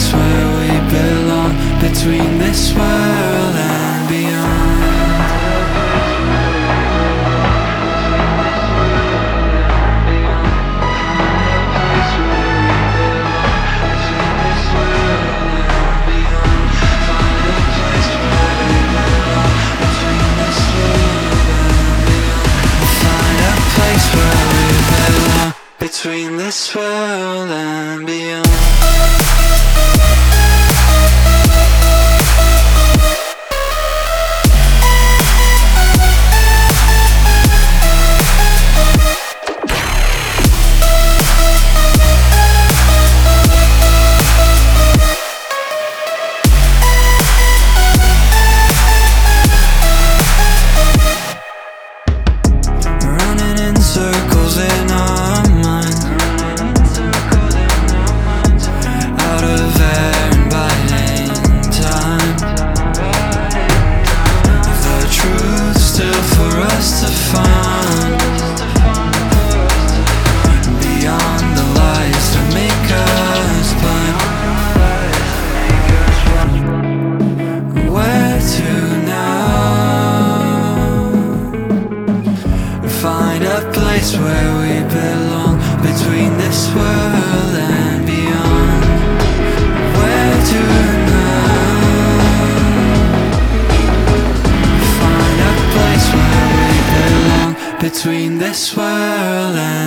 place where we belong, between this world and beyond. Between this world and beyond. Running in circles in our minds, out of air and biding time. The truth still for us to find, beyond the lies that make us blind. Where to now? Find a place where we belong, between this world and beyond. Where to now? Find a place where we belong, between this world and